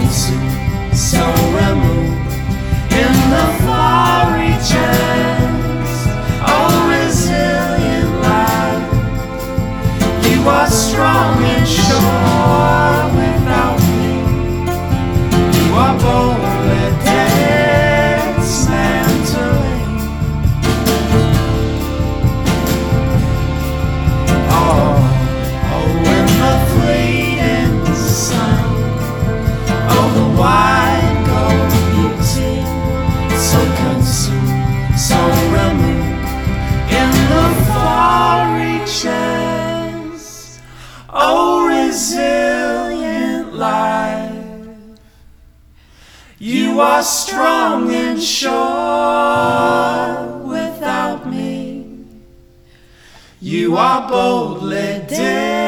consumed, so removed in the far reaches. Oh, resilient life, you are strong and sure without me. You are boldly dismantling. Oh, in the fleeting sun, oh, the white gold beauty, so consumed, so removed in the far reaches. Oh, resilient life, you are strong and sure without me. You are boldly dead.